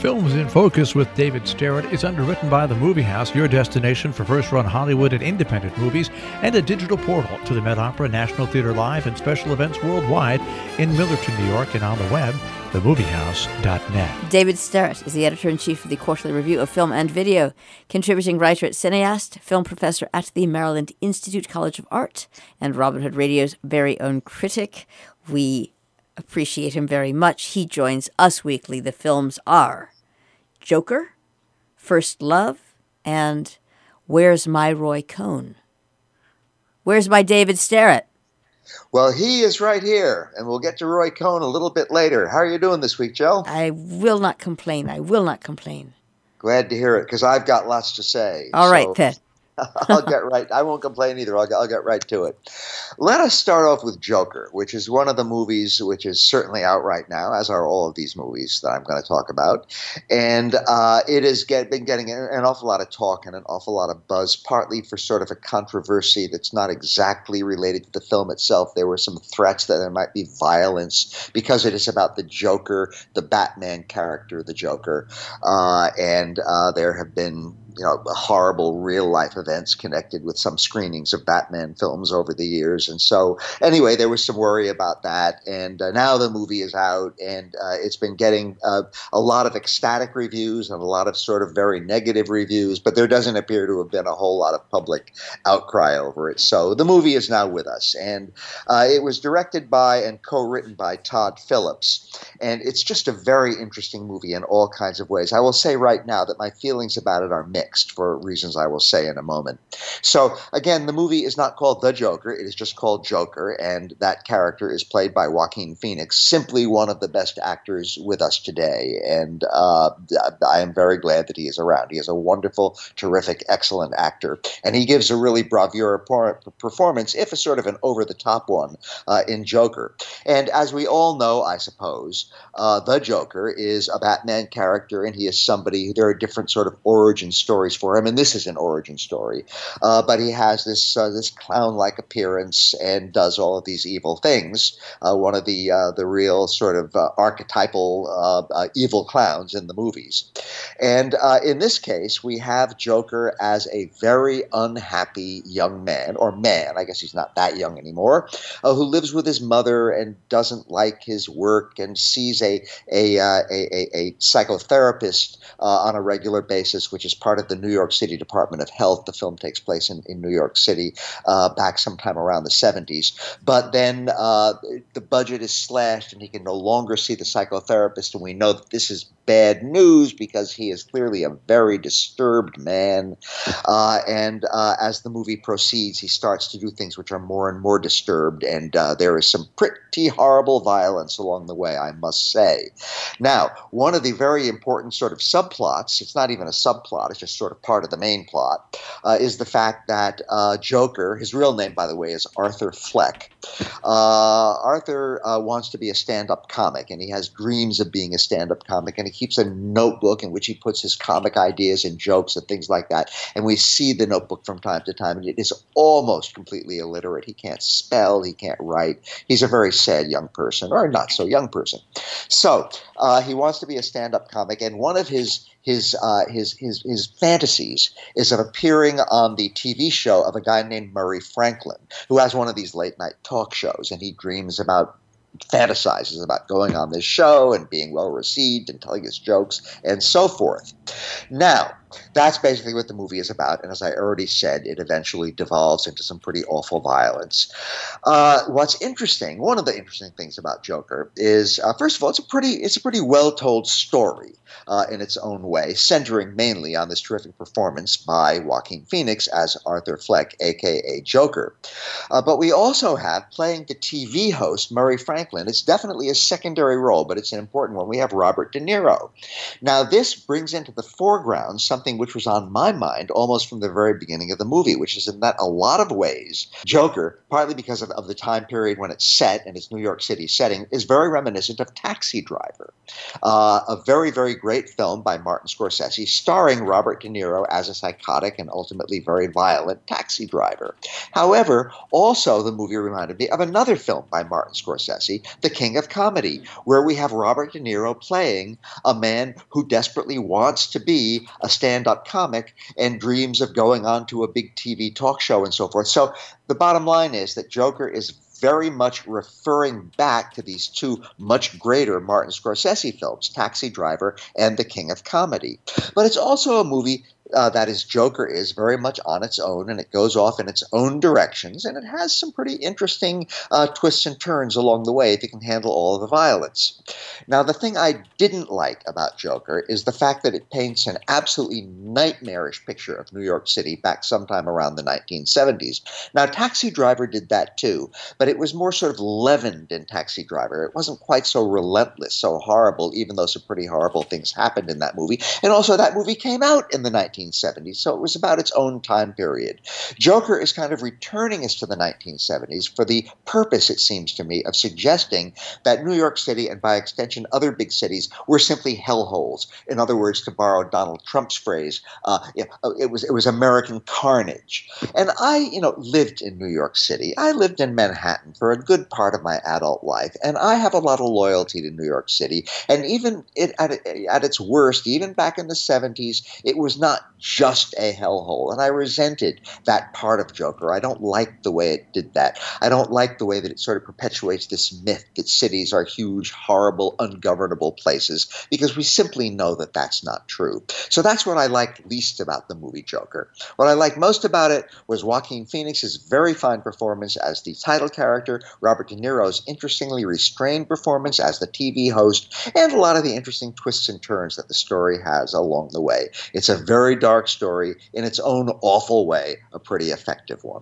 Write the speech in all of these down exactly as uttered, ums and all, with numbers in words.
Films in Focus with David Starrett is underwritten by The Movie House, your destination for first-run Hollywood and independent movies, and a digital portal to the Met Opera, National Theatre Live, and special events worldwide in Millerton, New York, and on the web, the movie house dot net. David Starrett is the editor-in-chief of the Quarterly Review of Film and Video, contributing writer at Cineast, film professor at the Maryland Institute College of Art, and Robin Hood Radio's very own critic. We appreciate him very much. He joins us weekly. The films are Joker, First Love, and Where's My Roy Cohn? Where's my David Starrett? Well, he is right here, and we'll get to Roy Cohn a little bit later. How are you doing this week, Joe? I will not complain. I will not complain. Glad to hear it, because I've got lots to say. All right, so. then. I'll get right. I won't complain either. I'll, I'll get right to it. Let us start off with Joker, which is one of the movies which is certainly out right now, as are all of these movies that I'm going to talk about. And uh, it has get, been getting an awful lot of talk and an awful lot of buzz, partly for sort of a controversy that's not exactly related to the film itself. There were some threats that there might be violence because it is about the Joker, the Batman character, the Joker. Uh, and uh, there have been you know, horrible real-life events connected with some screenings of Batman films over the years. And so, anyway, there was some worry about that. And uh, now the movie is out, and uh, it's been getting uh, a lot of ecstatic reviews and a lot of sort of very negative reviews, but there doesn't appear to have been a whole lot of public outcry over it. So the movie is now with us. And uh, it was directed by and co-written by Todd Phillips. And it's just a very interesting movie in all kinds of ways. I will say right now that my feelings about it are mixed, for reasons I will say in a moment. So, again, the movie is not called The Joker. It is just called Joker, and that character is played by Joaquin Phoenix, simply one of the best actors with us today. And uh, I am very glad that he is around. He is a wonderful, terrific, excellent actor, and he gives a really bravura performance, if a sort of an over-the-top one, uh, in Joker. And as we all know, I suppose, uh, The Joker is a Batman character, and he is somebody, there are different sort of origin stories for him, and this is an origin story. Uh, but he has this uh, this clown-like appearance and does all of these evil things. Uh, one of the uh, the real sort of uh, archetypal uh, uh, evil clowns in the movies. And uh, in this case, we have Joker as a very unhappy young man, or man, I guess he's not that young anymore, uh, who lives with his mother and doesn't like his work and sees a a uh, a, a, a psychotherapist uh, on a regular basis, which is part of the New York City Department of Health. The film takes place in, in New York City uh, back sometime around the seventies. But then uh, the budget is slashed and he can no longer see the psychotherapist. And we know that this is bad news because he is clearly a very disturbed man. Uh, and uh, as the movie proceeds, he starts to do things which are more and more disturbed. And uh, there is some pretty horrible violence along the way, I must say. Now, one of the very important sort of subplots, it's not even a subplot, it's just sort of part of the main plot, uh, is the fact that uh, Joker, his real name, by the way, is Arthur Fleck. Uh, Arthur uh, wants to be a stand-up comic, and he has dreams of being a stand-up comic, and he keeps a notebook in which he puts his comic ideas and jokes and things like that. And we see the notebook from time to time, and it is almost completely illiterate. He can't spell, he can't write. He's a very sad young person, or not so young person. So uh, he wants to be a stand-up comic, and one of his His, uh, his his his fantasies is of appearing on the T V show of a guy named Murray Franklin, who has one of these late night talk shows, and he dreams about, fantasizes about going on this show and being well received and telling his jokes and so forth. Now, that's basically what the movie is about, and as I already said, it eventually devolves into some pretty awful violence. Uh, what's interesting, one of the interesting things about Joker is, uh, first of all, it's a pretty it's a pretty well-told story uh, in its own way, centering mainly on this terrific performance by Joaquin Phoenix as Arthur Fleck, a k a. Joker. Uh, but we also have, playing the T V host Murray Franklin, it's definitely a secondary role, but it's an important one. We have Robert De Niro. Now, this brings into the foreground something which was on my mind almost from the very beginning of the movie, which is in that a lot of ways, Joker, partly because of, of the time period when it's set and its New York City setting, is very reminiscent of Taxi Driver, uh, a very, very great film by Martin Scorsese, starring Robert De Niro as a psychotic and ultimately very violent taxi driver. However, also the movie reminded me of another film by Martin Scorsese, Scorsese, The King of Comedy, where we have Robert De Niro playing a man who desperately wants to be a stand-up comic and dreams of going on to a big T V talk show and so forth. So the bottom line is that Joker is very much referring back to these two much greater Martin Scorsese films, Taxi Driver and The King of Comedy. But it's also a movie Uh, that is, Joker is very much on its own, and it goes off in its own directions, and it has some pretty interesting uh, twists and turns along the way if it can handle all of the violence. Now, the thing I didn't like about Joker is the fact that it paints an absolutely nightmarish picture of New York City back sometime around the nineteen seventies. Now, Taxi Driver did that too, but it was more sort of leavened in Taxi Driver. It wasn't quite so relentless, so horrible, even though some pretty horrible things happened in that movie. And also, that movie came out in the nineteen seventies, so it was about its own time period. Joker is kind of returning us to the nineteen seventies for the purpose, it seems to me, of suggesting that New York City, and by extension other big cities, were simply hellholes. In other words, to borrow Donald Trump's phrase, uh, it was it was American carnage. And I, you know, lived in New York City. I lived in Manhattan for a good part of my adult life, and I have a lot of loyalty to New York City. And even it, at, at its worst, even back in the seventies, it was not just a hellhole, and I resented that part of Joker. I don't like the way it did that. I don't like the way that it sort of perpetuates this myth that cities are huge, horrible, ungovernable places, because we simply know that that's not true. So that's what I liked least about the movie Joker. What I liked most about it was Joaquin Phoenix's very fine performance as the title character, Robert De Niro's interestingly restrained performance as the T V host, and a lot of the interesting twists and turns that the story has along the way. It's a very dark story, in its own awful way, a pretty effective one.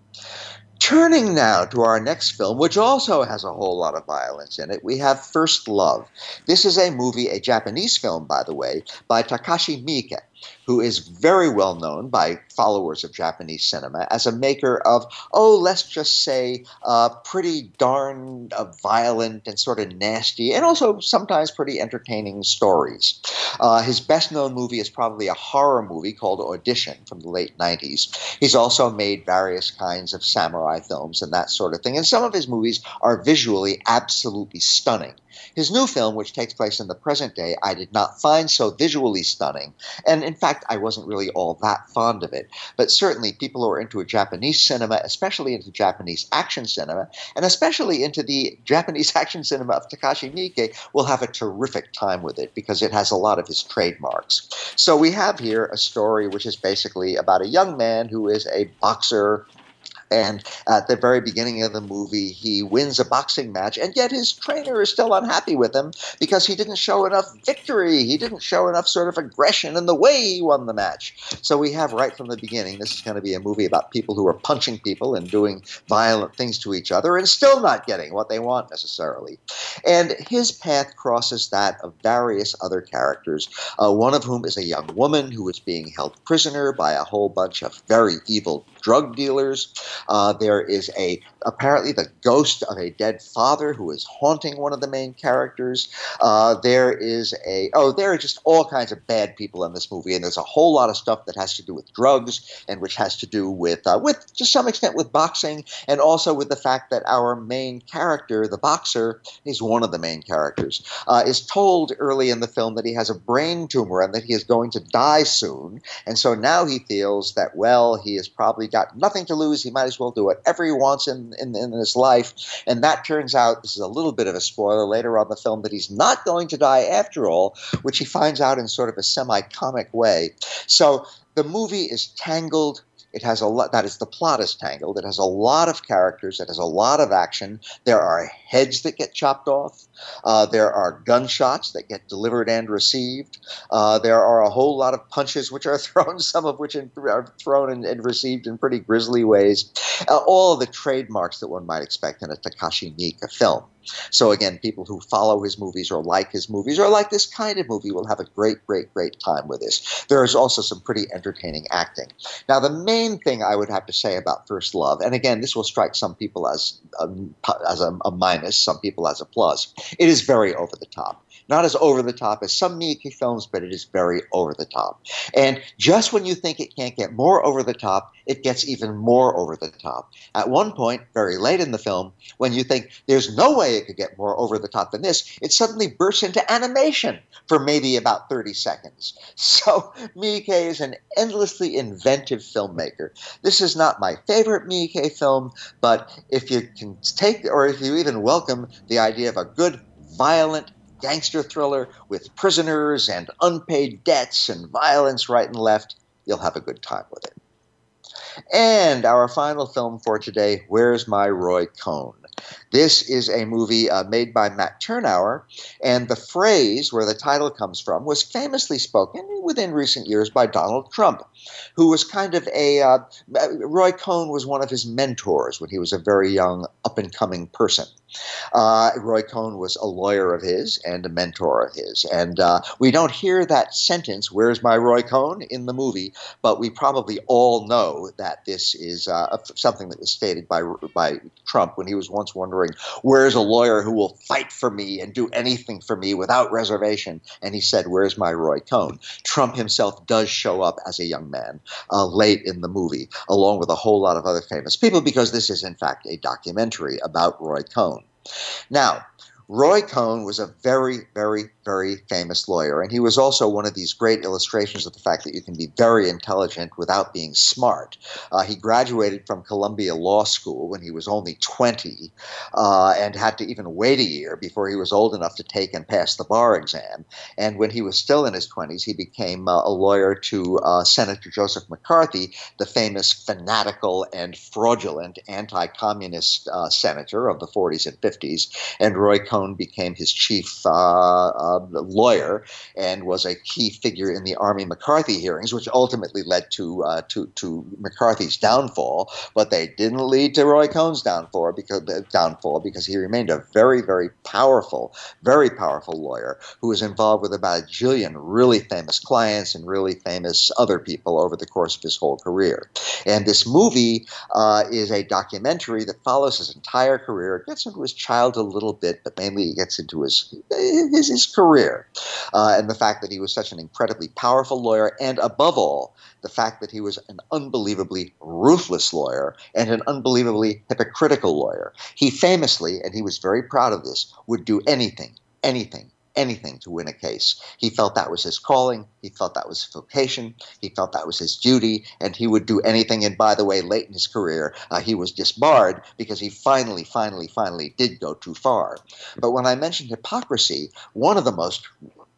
Turning now to our next film, which also has a whole lot of violence in it, we have First Love. This is a movie, a Japanese film, by the way, by Takashi Miike, who is very well known by followers of Japanese cinema as a maker of, oh, let's just say, uh, pretty darn uh, violent and sort of nasty, and also sometimes pretty entertaining stories. Uh, his best-known movie is probably a horror movie called Audition from the late nineties. He's also made various kinds of samurai films and that sort of thing, and some of his movies are visually absolutely stunning. His new film, which takes place in the present day, I did not find so visually stunning, and in fact, I wasn't really all that fond of it. But certainly people who are into a Japanese cinema, especially into Japanese action cinema, and especially into the Japanese action cinema of Takashi Miike, will have a terrific time with it because it has a lot of his trademarks. So we have here a story which is basically about a young man who is a boxer. And at the very beginning of the movie, he wins a boxing match, and yet his trainer is still unhappy with him because he didn't show enough victory. He didn't show enough sort of aggression in the way he won the match. So we have right from the beginning, this is going to be a movie about people who are punching people and doing violent things to each other and still not getting what they want necessarily. And his path crosses that of various other characters, uh, one of whom is a young woman who is being held prisoner by a whole bunch of very evil drug dealers. Uh, there is a apparently the ghost of a dead father who is haunting one of the main characters. Uh, there is a oh, there are just all kinds of bad people in this movie, and there's a whole lot of stuff that has to do with drugs and which has to do with uh, with to some extent with boxing, and also with the fact that our main character, the boxer, is one of the main characters, uh, is told early in the film that he has a brain tumor and that he is going to die soon, and so now he feels that well, he has probably got nothing to lose. He might as well do whatever he wants in, in, in his life. And that turns out, this is a little bit of a spoiler later on the film, that he's not going to die after all, which he finds out in sort of a semi-comic way. So the movie is tangled. It has a lot, that is, the plot is tangled. It has a lot of characters. It has a lot of action. There are heads that get chopped off. Uh, there are gunshots that get delivered and received. Uh, there are a whole lot of punches which are thrown, some of which are thrown and, and received in pretty grisly ways. Uh, all of the trademarks that one might expect in a Takashi Miike film. So again, people who follow his movies or like his movies or like this kind of movie will have a great, great, great time with this. There is also some pretty entertaining acting. Now, the main thing I would have to say about First Love, and again, this will strike some people as a, as a, a minus, some people as a plus, it is very over the top. Not as over the top as some Miike films, but it is very over the top. And just when you think it can't get more over the top, it gets even more over the top. At one point, very late in the film, when you think there's no way it could get more over the top than this, it suddenly bursts into animation for maybe about thirty seconds. So Miike is an endlessly inventive filmmaker. This is not my favorite Miike film, but if you can take, or if you even welcome the idea of a good, violent gangster thriller with prisoners and unpaid debts and violence right and left, you'll have a good time with it. And our final film for today, Where's My Roy Cohn? This is a movie uh, made by Matt Tyrnauer, and the phrase where the title comes from was famously spoken within recent years by Donald Trump, who was kind of a uh, – Roy Cohn was one of his mentors when he was a very young, up-and-coming person. Uh, Roy Cohn was a lawyer of his and a mentor of his. And uh, we don't hear that sentence, "Where's my Roy Cohn?" in the movie, but we probably all know that this is uh, something that was stated by, by Trump when he was once wondering, where's a lawyer who will fight for me and do anything for me without reservation? And he said, where's my Roy Cohn? Trump himself does show up as a young man uh, late in the movie, along with a whole lot of other famous people, because this is, in fact, a documentary about Roy Cohn. Now, Roy Cohn was a very, very, very famous lawyer, and he was also one of these great illustrations of the fact that you can be very intelligent without being smart. Uh, he graduated from Columbia Law School when he was only twenty uh, and had to even wait a year before he was old enough to take and pass the bar exam. And when he was still in his twenties, he became uh, a lawyer to uh, Senator Joseph McCarthy, the famous fanatical and fraudulent anti-communist uh, senator of the forties and fifties, and Roy Cohn Cohn became his chief uh, uh, lawyer and was a key figure in the Army McCarthy hearings, which ultimately led to, uh, to to McCarthy's downfall. But they didn't lead to Roy Cohn's downfall because downfall because he remained a very, very powerful, very powerful lawyer who was involved with about a jillion really famous clients and really famous other people over the course of his whole career. And this movie uh, is a documentary that follows his entire career. It gets into his childhood a little bit, but mainly he gets into his his, his career uh, and the fact that he was such an incredibly powerful lawyer, and above all, the fact that he was an unbelievably ruthless lawyer and an unbelievably hypocritical lawyer. He famously, and he was very proud of this, would do anything, anything, anything to win a case. He felt that was his calling. He felt that was his vocation. He felt that was his duty, and he would do anything. And by the way, late in his career, uh, he was disbarred because he finally, finally, finally did go too far. But when I mentioned hypocrisy, one of the most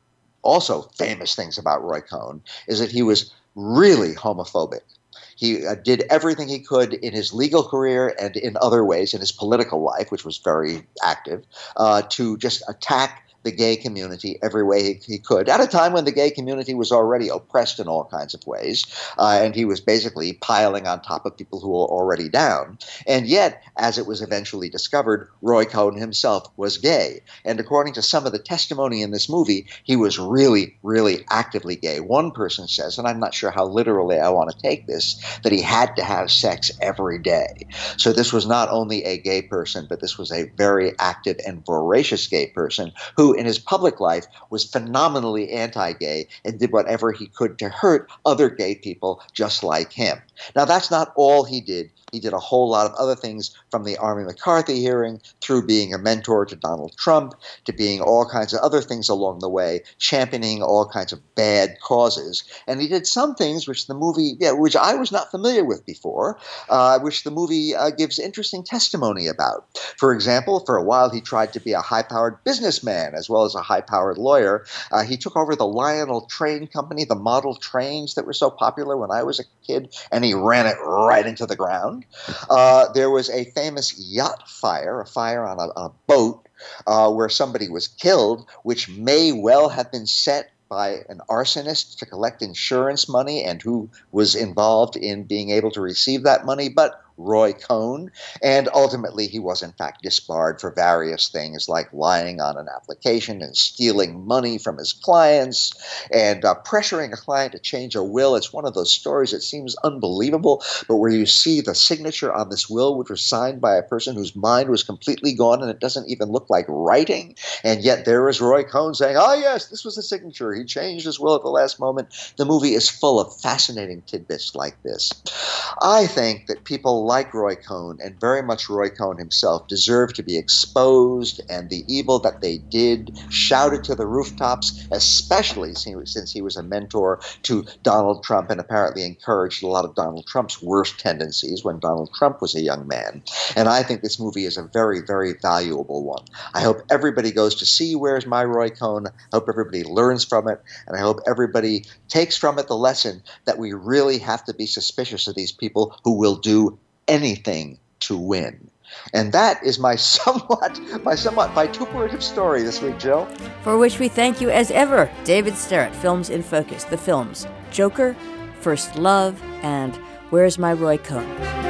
also famous things about Roy Cohn is that he was really homophobic. He uh, did everything he could in his legal career and in other ways in his political life, which was very active, uh, to just attack the gay community every way he, he could, at a time when the gay community was already oppressed in all kinds of ways, uh, and he was basically piling on top of people who were already down. And yet, as it was eventually discovered, Roy Cohn himself was gay. And according to some of the testimony in this movie, he was really, really actively gay. One person says, and I'm not sure how literally I want to take this, that he had to have sex every day. So this was not only a gay person, but this was a very active and voracious gay person who in his public life was phenomenally anti-gay and did whatever he could to hurt other gay people just like him. Now, that's not all he did. He did a whole lot of other things, from the Army McCarthy hearing through being a mentor to Donald Trump to being all kinds of other things along the way, championing all kinds of bad causes. And he did some things which the movie, yeah, which I was not familiar with before, uh, which the movie uh, gives interesting testimony about. For example, for a while he tried to be a high-powered businessman as well as a high-powered lawyer. Uh, he took over the Lionel Train Company, the model trains that were so popular when I was a kid, and he ran it right into the ground. Uh, there was a famous yacht fire, a fire on a, a boat uh, where somebody was killed, which may well have been set by an arsonist to collect insurance money and who was involved in being able to receive that money. But Roy Cohn, and ultimately he was in fact disbarred for various things like lying on an application and stealing money from his clients and uh, pressuring a client to change a will. It's one of those stories that seems unbelievable, but where you see the signature on this will, which was signed by a person whose mind was completely gone and it doesn't even look like writing, and yet there is Roy Cohn saying, oh yes, this was the signature. He changed his will at the last moment. The movie is full of fascinating tidbits like this. I think that people like Roy Cohn, and very much Roy Cohn himself, deserve to be exposed, and the evil that they did shouted to the rooftops, especially since he was a mentor to Donald Trump and apparently encouraged a lot of Donald Trump's worst tendencies when Donald Trump was a young man. And I think this movie is a very, very valuable one. I hope everybody goes to see Where's My Roy Cohn. I hope everybody learns from it, and I hope everybody takes from it the lesson that we really have to be suspicious of these people who will do anything to win. And that is my somewhat, my somewhat vituperative story this week, Jill. For which we thank you as ever, David Sterrett, Films in Focus, the films Joker, First Love, and Where's My Roy Cohn.